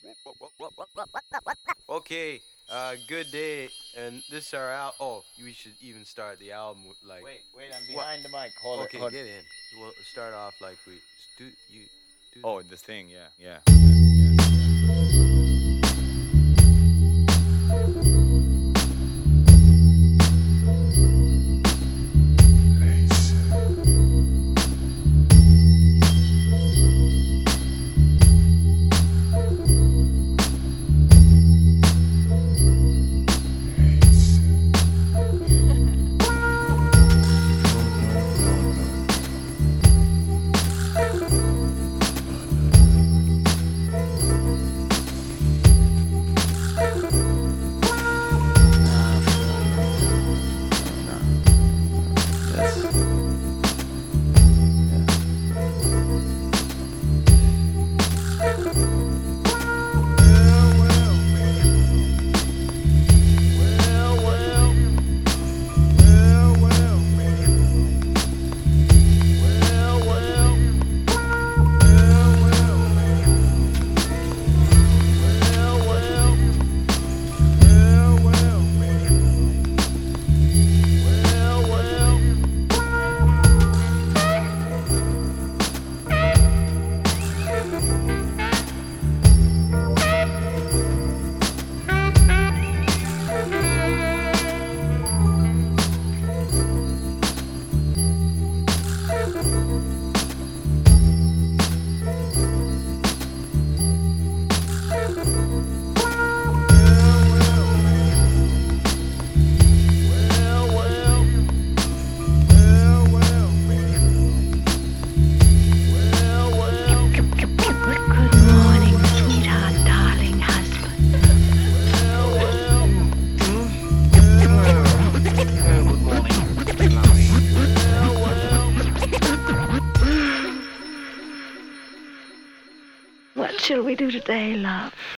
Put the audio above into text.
Okay, good day, and this is our Oh, we should even start the album with like. Wait, I'm What? behind the mic. Hold it, Okay, hold. get in. We'll start off like we do. You do. Oh, the thing, yeah, yeah, yeah. What shall we do today, love?